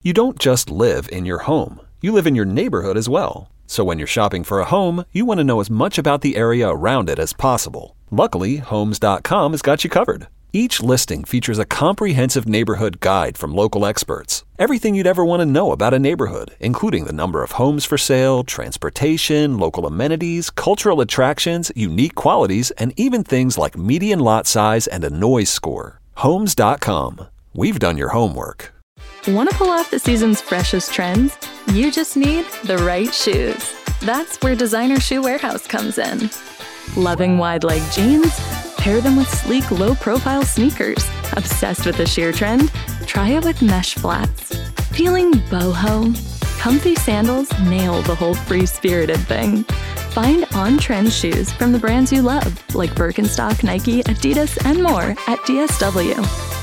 You don't just live in your home. You live in your neighborhood as well. So when you're shopping for a home, you want to know as much about the area around it as possible. Luckily, Homes.com has got you covered. Each listing features a comprehensive neighborhood guide from local experts. Everything you'd ever want to know about a neighborhood, including the number of homes for sale, transportation, local amenities, cultural attractions, unique qualities, and even things like median lot size and a noise score. Homes.com. We've done your homework. Want to pull off the season's freshest trends? You just need the right shoes. That's where Designer Shoe Warehouse comes in. Loving wide-leg jeans? Pair them with sleek, low-profile sneakers. Obsessed with the sheer trend? Try it with mesh flats. Feeling boho? Comfy sandals nail the whole free-spirited thing. Find on-trend shoes from the brands you love, like Birkenstock, Nike, Adidas, and more at DSW.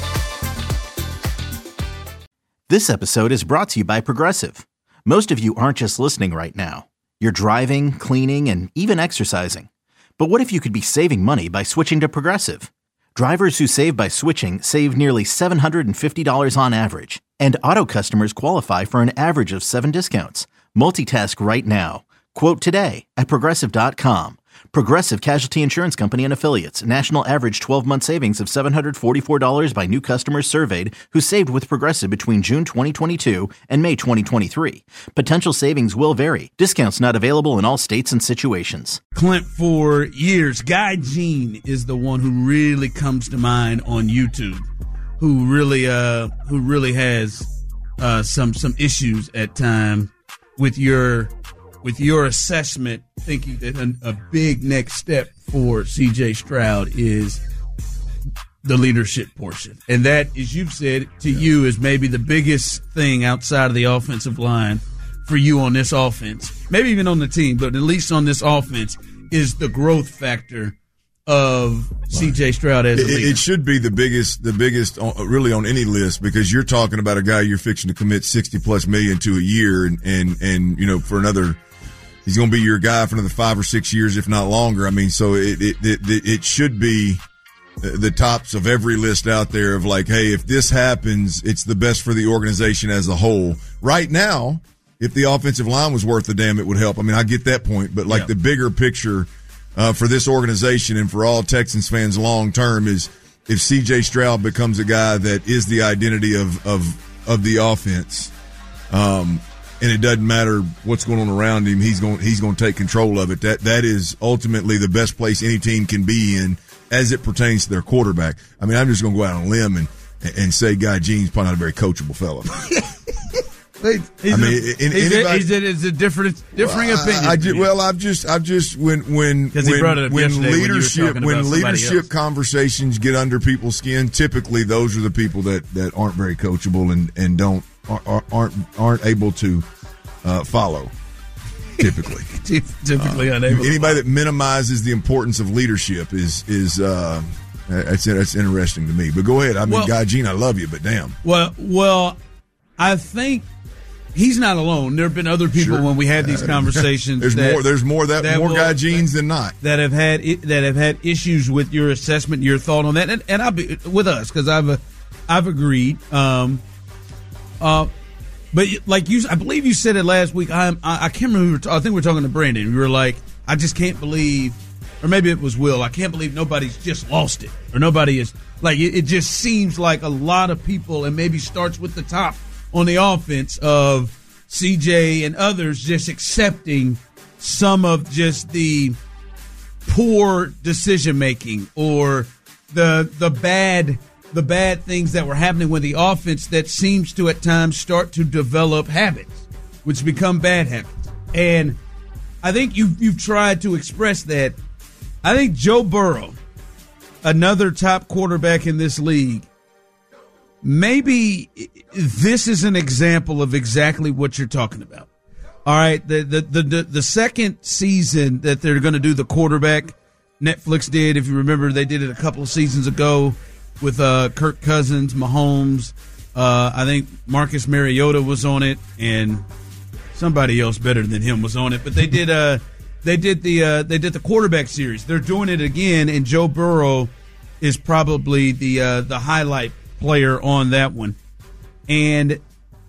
This episode is brought to you by Progressive. Most of you aren't just listening right now. You're driving, cleaning, and even exercising. But what if you could be saving money by switching to Progressive? Drivers who save by switching save nearly $750 on average. And auto customers qualify for an average of 7 discounts. Multitask right now. Quote today at Progressive.com. Progressive Casualty Insurance Company and Affiliates. National average 12-month savings of $744 by new customers surveyed who saved with Progressive between June 2022 and May 2023. Potential savings will vary. Discounts not available in all states and situations. Clint, for years, Guy Jean is the one who really comes to mind on YouTube, who really has some issues at times with your assessment, thinking that a big next step for C.J. Stroud is the leadership portion. And that, as you've said, to you is maybe the biggest thing outside of the offensive line for you on this offense, maybe even on the team, but at least on this offense, is the growth factor of C.J. Stroud as a leader. It should be the biggest really on any list, because you're talking about a guy you're fixing to commit $60+ million to a year, and you know, for another, he's going to be your guy for another 5 or 6 years, if not longer. I mean, so it should be the tops of every list out there of like, hey, if this happens, it's the best for the organization as a whole. Right now, if the offensive line was worth a damn, it would help. I mean, I get that point, but like the bigger picture for this organization and for all Texans fans long term is if C.J. Stroud becomes a guy that is the identity of the offense, and it doesn't matter what's going on around him, he's going to take control of it. That is ultimately the best place any team can be in as it pertains to their quarterback. I mean, I'm just going to go out on a limb and say Guy Jean's probably not a very coachable fellow. It's a differing opinion. I've just when leadership conversations get under people's skin, typically those are the people that aren't very coachable and aren't able to follow. Typically unable. Anybody that minimizes the importance of leadership is that's interesting to me. But go ahead. I mean, Guy Jean, I love you, but damn. Well, I think he's not alone. There have been other people when we had these conversations. There's more Guy Jeans than not that have had issues with your assessment, your thought on that, and I'll be with us because I've agreed. But like I believe you said it last week. I can't remember. I think we were talking to Brandon. We were like, I just can't believe, or maybe it was Will. I can't believe nobody's just lost it, or nobody is like. It just seems like a lot of people, and maybe starts with the top on the offense of CJ and others, just accepting some of just the poor decision making or the bad things that were happening with the offense that seems to at times start to develop habits, which become bad habits. And I think you've tried to express that. I think Joe Burrow, another top quarterback in this league, maybe this is an example of exactly what you're talking about. All right, the second season that they're going to do the quarterback, Netflix did. If you remember, they did it a couple of seasons ago with Kirk Cousins, Mahomes. I think Marcus Mariota was on it, and somebody else better than him was on it. But they did the quarterback series. They're doing it again, and Joe Burrow is probably the highlight player on that one. And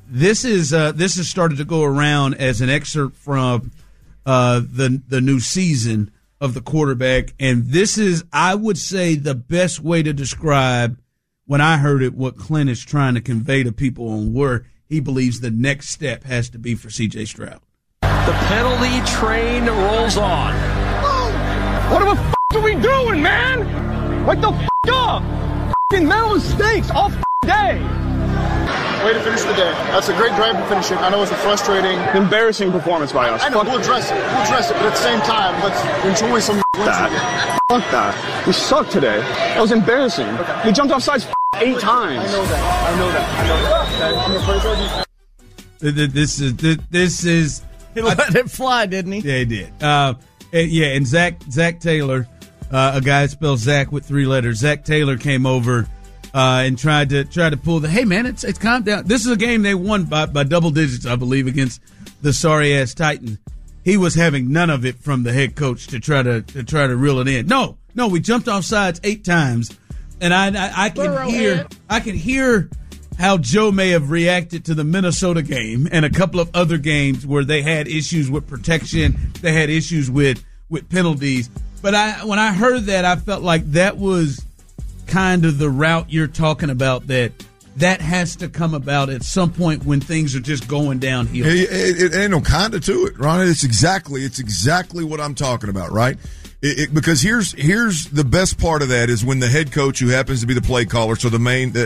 this has started to go around as an excerpt from the new season of the quarterback, and this is, I would say, the best way to describe, when I heard it, what Clint is trying to convey to people on where he believes the next step has to be for C.J. Stroud. The penalty train rolls on. What the f*** are we doing, man? Wake the f*** up! F***ing mental mistakes all day. Way to finish the day. That's a great drive to finish it. I know it's a frustrating, embarrassing performance by us. I know, we'll address it. But at the same time, let's enjoy some wins again. Fuck that. We sucked today. That was embarrassing. Okay. We jumped off sides 8 times. I know that. Okay? I'm gonna praise our defense. This is. He let it fly, didn't he? Yeah, he did. And Zach Taylor, a guy that spells Zach with 3 letters. Zach Taylor came over and tried to pull the. Hey man, it's calm down. This is a game they won by double digits, I believe, against the sorry ass Titans. He was having none of it from the head coach to try to reel it in. No, we jumped off sides 8 times, and I can hear how Joe may have reacted to the Minnesota game and a couple of other games where they had issues with protection, they had issues with penalties. But when I heard that, I felt like that was kind of the route you're talking about, that has to come about at some point when things are just going downhill. It ain't no kind of to it, Ronnie. It's exactly what I'm talking about, right? Because here's the best part of that is when the head coach, who happens to be the play caller, so the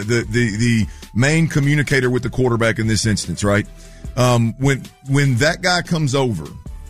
main communicator with the quarterback in this instance, right? When that guy comes over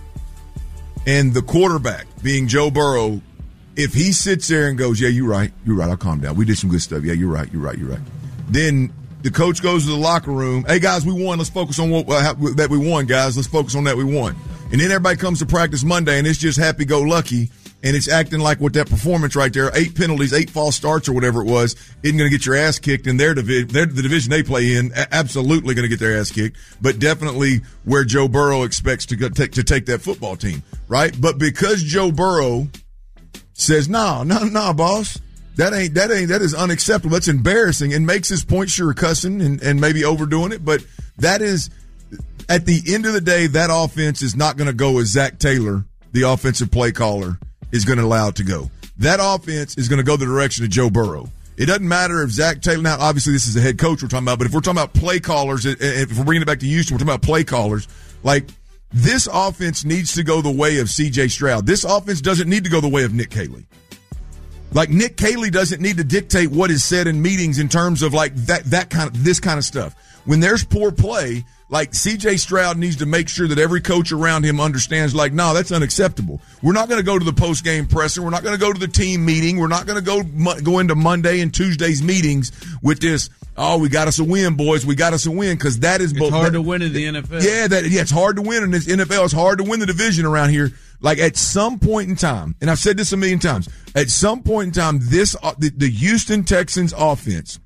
and the quarterback, being Joe Burrow, if he sits there and goes, yeah, you're right, I'll calm down. We did some good stuff. Yeah, you're right. Then the coach goes to the locker room. Hey, guys, we won. Let's focus on that we won, guys. Let's focus on that we won. And then everybody comes to practice Monday, and it's just happy-go-lucky, and it's acting like with that performance right there, 8 penalties, 8 false starts or whatever it was, isn't going to get your ass kicked in their division. The division they play in, absolutely going to get their ass kicked, but definitely where Joe Burrow expects to take that football team, right? But because Joe Burrow says, no, boss, that is unacceptable. That's embarrassing, and makes his point, sure, cussing and maybe overdoing it, but that is, at the end of the day, that offense is not going to go as Zach Taylor, the offensive play caller, is going to allow it to go. That offense is going to go the direction of Joe Burrow. It doesn't matter if Zach Taylor, now obviously this is the head coach we're talking about, but if we're talking about play callers, if we're bringing it back to Houston, we're talking about play callers, like this offense needs to go the way of C.J. Stroud. This offense doesn't need to go the way of Nick Caley. Like Nick Caley doesn't need to dictate what is said in meetings in terms of like this kind of stuff. When there's poor play, like C.J. Stroud needs to make sure that every coach around him understands, like, no, that's unacceptable. We're not going to go to the post-game presser. We're not going to go to the team meeting. We're not going to go into Monday and Tuesday's meetings with this, oh, we got us a win, boys. We got us a win, because that is it's hard to win in the NFL. Yeah, it's hard to win in this NFL. It's hard to win the division around here. Like at some point in time, and I've said this a million times, at some point in time, the Houston Texans offense,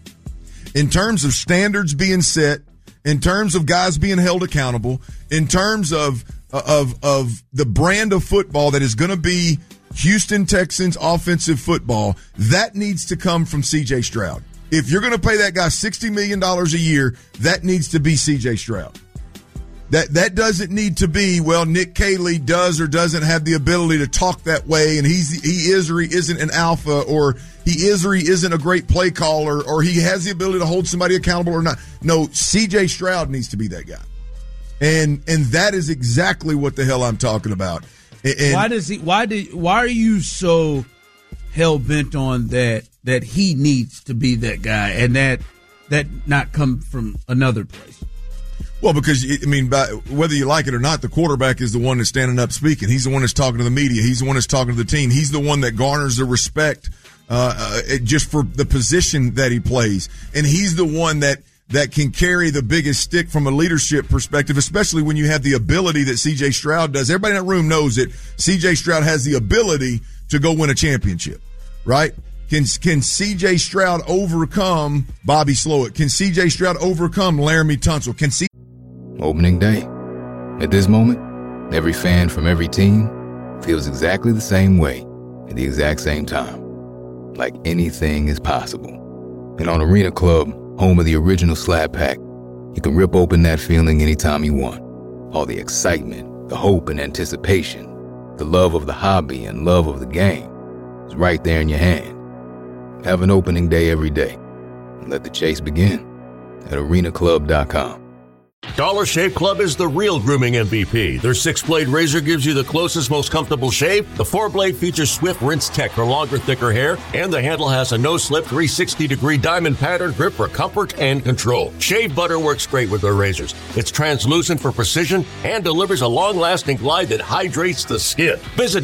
in terms of standards being set, in terms of guys being held accountable, in terms of the brand of football that is going to be Houston Texans offensive football, that needs to come from C.J. Stroud. If you're going to pay that guy $60 million a year, that needs to be C.J. Stroud. That doesn't need to be, well, Nick Caley does or doesn't have the ability to talk that way, and he is or he isn't an alpha, or he is or he isn't a great play caller, or he has the ability to hold somebody accountable or not. No, C.J. Stroud needs to be that guy. And that is exactly what the hell I'm talking about. And why are you so hell bent on that he needs to be that guy and that not come from another place? Well, because, I mean, whether you like it or not, the quarterback is the one that's standing up speaking. He's the one that's talking to the media. He's the one that's talking to the team. He's the one that garners the respect just for the position that he plays. And he's the one that can carry the biggest stick from a leadership perspective, especially when you have the ability that C.J. Stroud does. Everybody in that room knows that C.J. Stroud has the ability to go win a championship, right? Can C.J. Stroud overcome Bobby Slowik? Can C.J. Stroud overcome Laramie Tunsil? Opening day. At this moment, every fan from every team feels exactly the same way at the exact same time. Like anything is possible. And on Arena Club, home of the original Slab Pack, You can rip open that feeling anytime you want. All the excitement, the hope and anticipation, the love of the hobby and love of the game is right there in your hand. Have an opening day every day and let the chase begin at arenaclub.com. Dollar Shave Club is the real grooming MVP. Their 6-blade razor gives you the closest, most comfortable shave. The 4-blade features swift rinse tech for longer, thicker hair. And the handle has a no-slip 360-degree diamond pattern grip for comfort and control. Shave butter works great with their razors. It's translucent for precision and delivers a long-lasting glide that hydrates the skin. Visit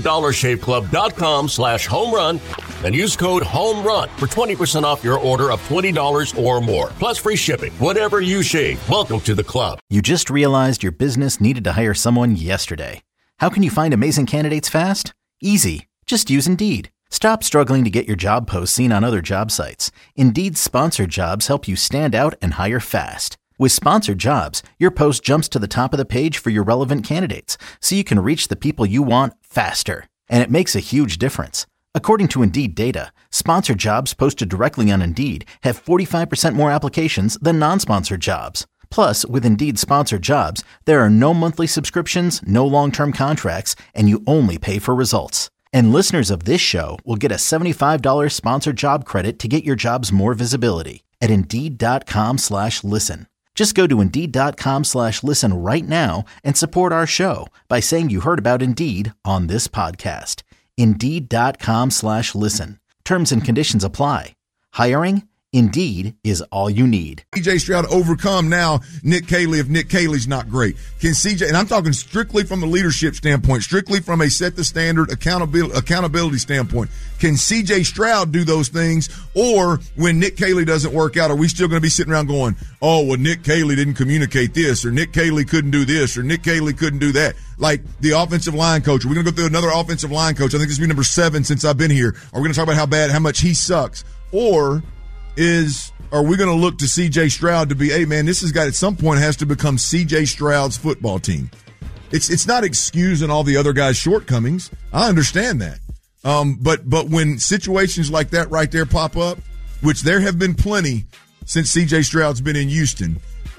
dollarshaveclub.com/homerun and use code HOMERUN for 20% off your order of $20 or more. Plus free shipping. Whatever you shave, welcome to the club. You just realized your business needed to hire someone yesterday. How can you find amazing candidates fast? Easy. Just use Indeed. Stop struggling to get your job posts seen on other job sites. Indeed's sponsored jobs help you stand out and hire fast. With sponsored jobs, your post jumps to the top of the page for your relevant candidates, so you can reach the people you want faster. And it makes a huge difference. According to Indeed data, sponsored jobs posted directly on Indeed have 45% more applications than non-sponsored jobs. Plus, with Indeed sponsored jobs, there are no monthly subscriptions, no long-term contracts, and you only pay for results. And listeners of this show will get a $75 sponsored job credit to get your jobs more visibility at Indeed.com/listen. Just go to Indeed.com/listen right now and support our show by saying you heard about Indeed on this podcast. Indeed.com/listen. Terms and conditions apply. Hiring? Indeed is all you need. CJ Stroud overcome now Nick Caley if Nick Caley's not great? Can CJ, and I'm talking strictly from the leadership standpoint, strictly from a set the standard accountability standpoint, can CJ Stroud do those things? Or when Nick Caley doesn't work out, are we still going to be sitting around going, oh, well, Nick Caley didn't communicate this, or Nick Caley couldn't do this, or Nick Caley couldn't do that? Like the offensive line coach. Are we going to go through another offensive line coach? I think this will be number 7 since I've been here. Are we going to talk about how much he sucks? Or are we going to look to C.J. Stroud to be, hey, man, this has got at some point has to become C.J. Stroud's football team. It's not excusing all the other guys' shortcomings. I understand that. But when situations like that right there pop up, which there have been plenty since C.J. Stroud's been in Houston,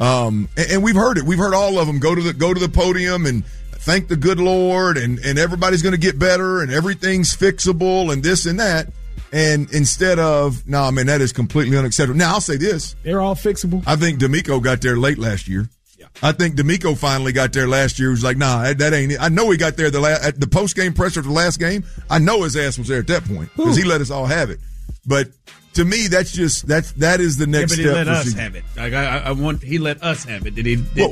and we've heard it. We've heard all of them go to the podium and thank the good Lord, and everybody's going to get better and everything's fixable and this and that. And instead of, no, man, that is completely unacceptable. Now, I'll say this. They're all fixable. I think D'Amico got there late last year. Yeah. I think D'Amico finally got there last year. He was like, nah, that ain't it. I know he got there at the post-game presser for the last game. I know his ass was there at that point because he let us all have it. But to me, that is the next step. But he let us have it. Like he let us have it. Did he? To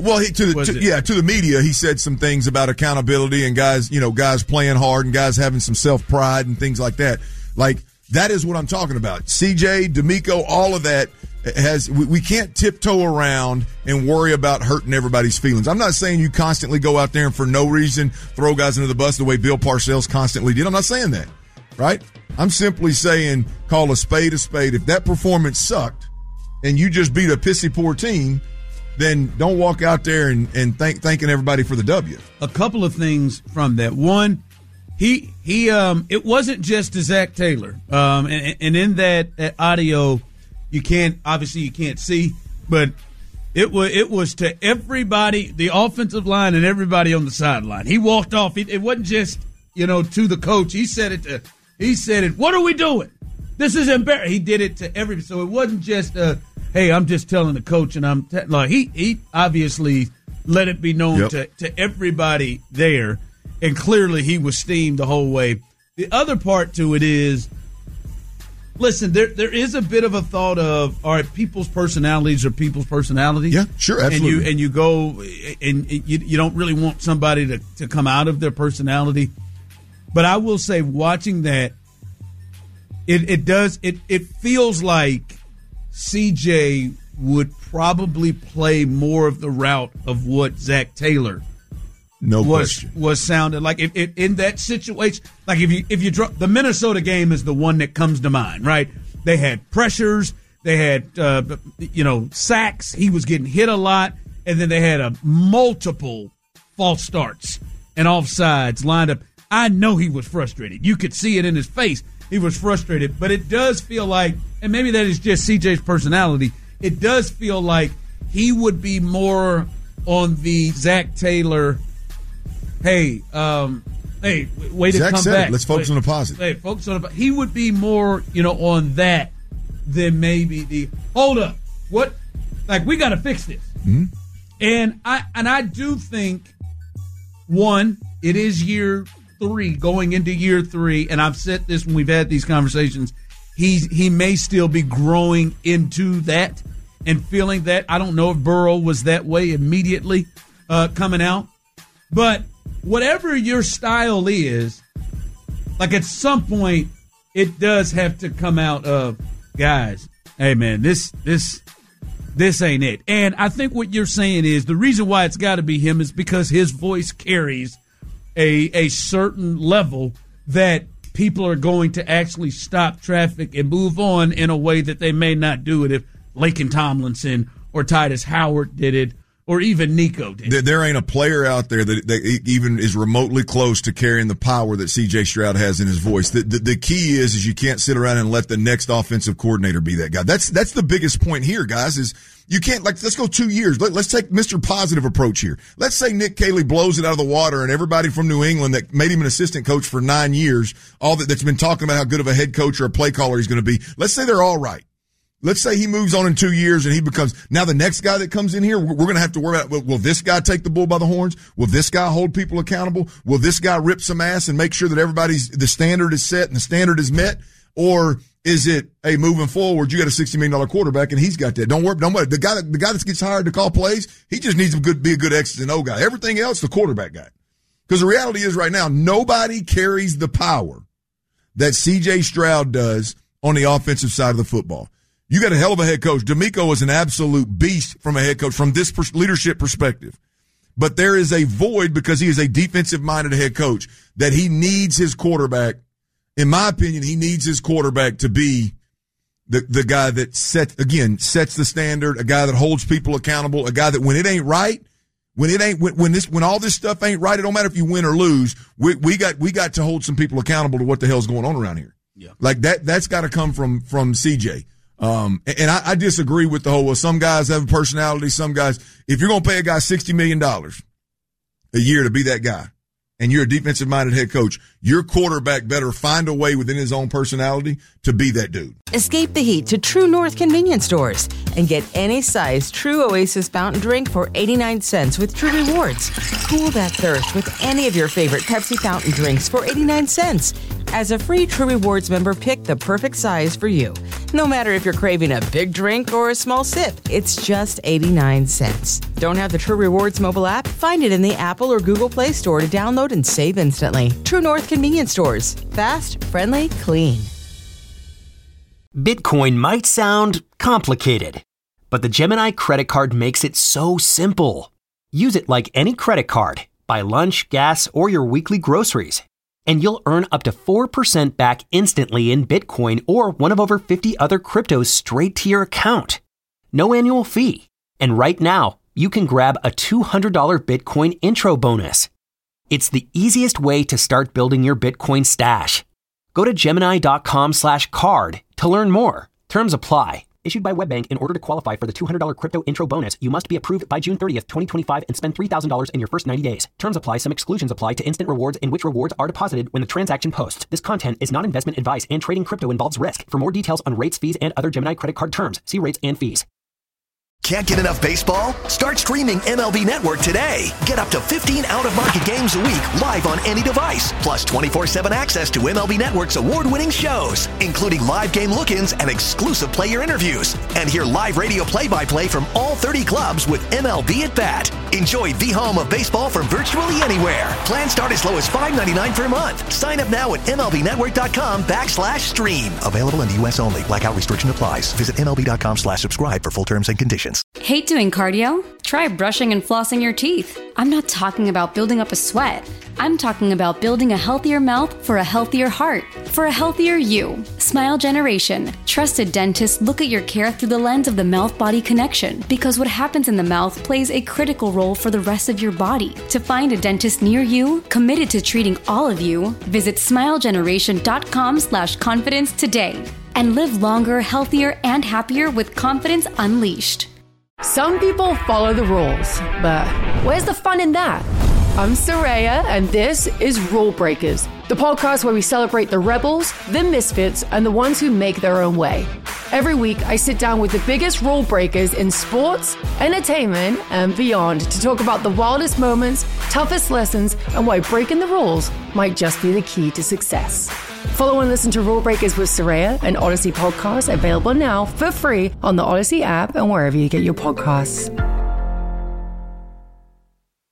the media, he said some things about accountability and guys playing hard and guys having some self-pride and things like that. Like, that is what I'm talking about. CJ, D'Amico, all of that we can't tiptoe around and worry about hurting everybody's feelings. I'm not saying you constantly go out there and for no reason throw guys under the bus the way Bill Parcells constantly did. I'm not saying that, right? I'm simply saying call a spade a spade. If that performance sucked and you just beat a pissy poor team, then don't walk out there and thanking everybody for the W. A couple of things from that. One, He it wasn't just to Zach Taylor. And in that audio, you can't see, but it was to everybody, the offensive line and everybody on the sideline. He walked off. It wasn't just, to the coach. He said it, what are we doing? This is embarrassing. He did it to everybody. So it wasn't just hey, I'm just telling the coach and he obviously let it be known to everybody there. And clearly he was steamed the whole way. The other part to it is, listen, there is a bit of a thought of, all right, people's personalities are people's personalities. Yeah, sure, absolutely. And you go and you don't really want somebody to come out of their personality. But I will say, watching that, it feels like CJ would probably play more of the route of what Zach Taylor was sounded like. If in that situation, like if you drop the Minnesota game is the one that comes to mind, right? They had pressures, they had sacks. He was getting hit a lot, and then they had multiple false starts and offsides lined up. I know he was frustrated. You could see it in his face. He was frustrated, but it does feel like, and maybe that is just CJ's personality. It does feel like he would be more on the Zach Taylor, way to Zach come said back. It. Let's focus on the positive. Hey, focus on the. He would be more, on that than maybe the hold up. What? Like, we got to fix this. Mm-hmm. And I do think, one, it is year 3, going into year 3, and I've said this when we've had these conversations. He may still be growing into that and feeling that. I don't know if Burrow was that way immediately coming out. But whatever your style is, like at some point, it does have to come out of, guys, hey, man, this ain't it. And I think what you're saying is the reason why it's got to be him is because his voice carries a certain level that people are going to actually stop traffic and move on in a way that they may not do it if Laken Tomlinson or Titus Howard did it, or even Nico did. There ain't a player out there that even is remotely close to carrying the power that C.J. Stroud has in his voice. The key is you can't sit around and let the next offensive coordinator be that guy. That's the biggest point here, guys, is you can't, let's go 2 years. Let's take Mr. Positive approach here. Let's say Nick Caley blows it out of the water and everybody from New England that made him an assistant coach for 9 years, that's been talking about how good of a head coach or a play caller he's going to be, let's say they're all right. Let's say he moves on in 2 years and he becomes, now the next guy that comes in here, we're going to have to worry about, will this guy take the bull by the horns? Will this guy hold people accountable? Will this guy rip some ass and make sure that the standard is set and the standard is met? Or is it, hey, moving forward, you got a $60 million quarterback and he's got that. Don't worry. The guy that gets hired to call plays, he just needs to be a good X's and O guy. Everything else, the quarterback guy. Because the reality is right now, nobody carries the power that C.J. Stroud does on the offensive side of the football. You got a hell of a head coach. DeMeco is an absolute beast from a head coach, from this leadership perspective. But there is a void because he is a defensive-minded head coach that he needs his quarterback. In my opinion, he needs his quarterback to be the guy that sets the standard, a guy that holds people accountable, a guy that when it ain't right, when all this stuff ain't right, it don't matter if you win or lose. We got to hold some people accountable to what the hell's going on around here. Yeah. Like that's got to come from CJ. And I disagree with the whole, well, some guys have a personality, some guys, if you're going to pay a guy $60 million a year to be that guy, and you're a defensive-minded head coach, your quarterback better find a way within his own personality to be that dude. Escape the heat to True North convenience stores and get any size True Oasis fountain drink for 89 cents with True Rewards. Cool that thirst with any of your favorite Pepsi fountain drinks for 89 cents. As a free True Rewards member, pick the perfect size for you. No matter if you're craving a big drink or a small sip, it's just 89 cents. Don't have the True Rewards mobile app? Find it in the Apple or Google Play Store to download and save instantly. True North convenience stores. Fast, friendly, clean. Bitcoin might sound complicated, but the Gemini credit card makes it so simple. Use it like any credit card. Buy lunch, gas, or your weekly groceries, and you'll earn up to 4% back instantly in Bitcoin or one of over 50 other cryptos straight to your account. No annual fee. And right now, you can grab a $200 Bitcoin intro bonus. It's the easiest way to start building your Bitcoin stash. Go to Gemini.com/card to learn more. Terms apply. Issued by WebBank. In order to qualify for the $200 crypto intro bonus, you must be approved by June 30th, 2025 and spend $3,000 in your first 90 days. Terms apply. Some exclusions apply to instant rewards in which rewards are deposited when the transaction posts. This content is not investment advice and trading crypto involves risk. For more details on rates, fees, and other Gemini credit card terms, see rates and fees. Can't get enough baseball? Start streaming MLB Network today. Get up to 15 out-of-market games a week live on any device. Plus 24/7 access to MLB Network's award-winning shows, including live game look-ins and exclusive player interviews. And hear live radio play-by-play from all 30 clubs with MLB at Bat. Enjoy the home of baseball from virtually anywhere. Plans start as low as $5.99 per month. Sign up now at MLBnetwork.com/stream. Available in the U.S. only. Blackout restriction applies. Visit MLB.com/subscribe for full terms and conditions. Hate doing cardio? Try brushing and flossing your teeth. I'm not talking about building up a sweat. I'm talking about building a healthier mouth for a healthier heart, for a healthier you. Smile Generation. Trusted dentists look at your care through the lens of the mouth-body connection, because what happens in the mouth plays a critical role for the rest of your body. To find a dentist near you, committed to treating all of you, visit smilegeneration.com/confidence today and live longer, healthier, and happier with confidence unleashed. Some people follow the rules, but where's the fun in that? I'm Soraya, and this is Rule Breakers, the podcast where we celebrate the rebels, the misfits, and the ones who make their own way. Every week, I sit down with the biggest rule breakers in sports, entertainment, and beyond to talk about the wildest moments, toughest lessons, and why breaking the rules might just be the key to success. Follow and listen to Rule Breakers with Soraya, an Odyssey podcast, available now for free on the Odyssey app and wherever you get your podcasts.